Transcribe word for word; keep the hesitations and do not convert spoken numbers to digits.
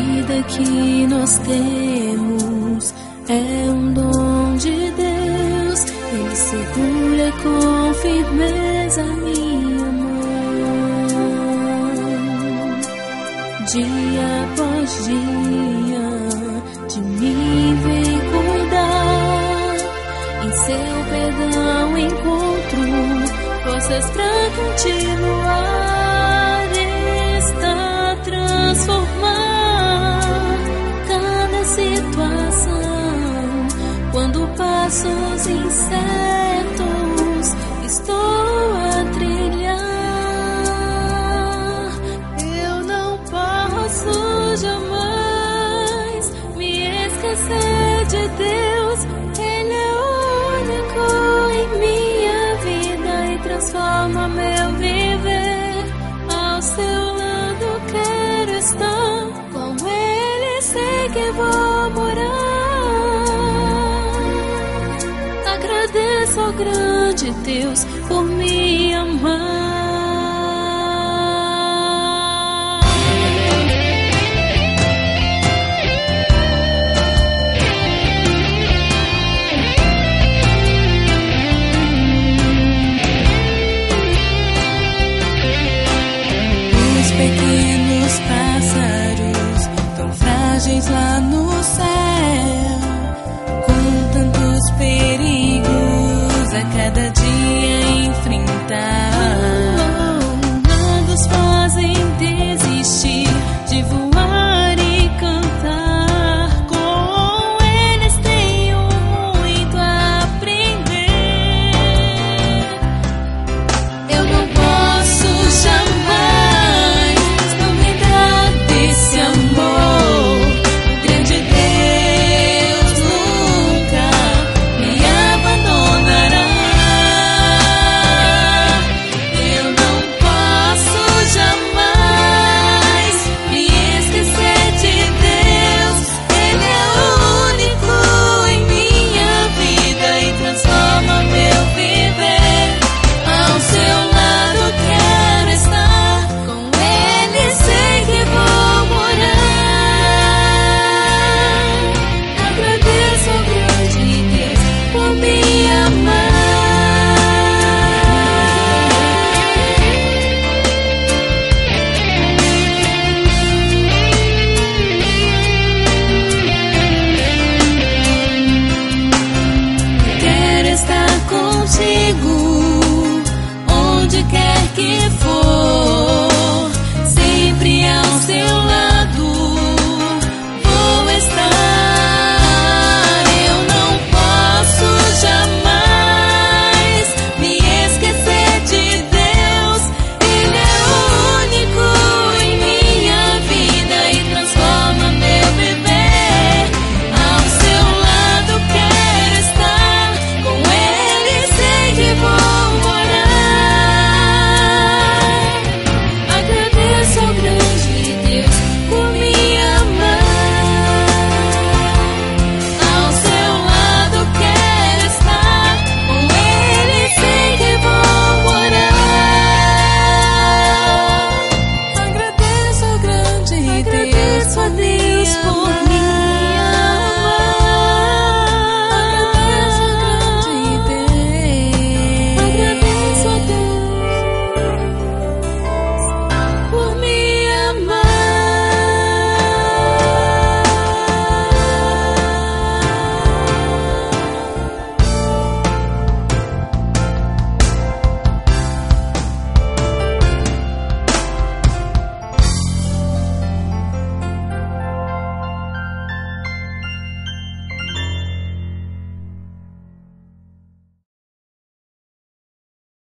vida que nós temos é um dom de Deus. Ele segura com firmeza minha mão. Dia após dia de mim vem cuidar. Em seu perdão encontro forças pra continuar. Está transformar cada situação. Quando passo os incertos, estou a trilhar. Eu não posso jamais me esquecer de Deus. Ele é único em minha vida e transforma meu viver. Ao seu lado quero estar, com Ele sei que vou morar. Agradeço ao grande Deus por me amar. Os pequenos pássaros tão frágeis lá no céu, com tantos perigos a cada dia enfrentar. Nada os fazem desistir de voar e cantar. Com eles tenho muito a aprender. Eu não posso jamais não lembrar desse amor. O grande Deus nunca me abandonará. Eu não posso jamais me esquecer de Deus. Ele é único em minha vida e transforma meu viver. Ao seu lado quero estar, com Ele sei que vou morar. Agradeço ao grande Deus por me amar. Quero estar contigo, onde quer que for, sempre ao seu lado vou estar. Eu não posso jamais me esquecer de Deus. Ele é único em minha vida e transforma meu viver. Ao seu lado quero estar, com Ele sei que vou morar. Agradeço ao grande Deus por me amar. Ao seu lado quero estar, com Ele sei que vou morar. Agradeço ao grande Deus, a Deus por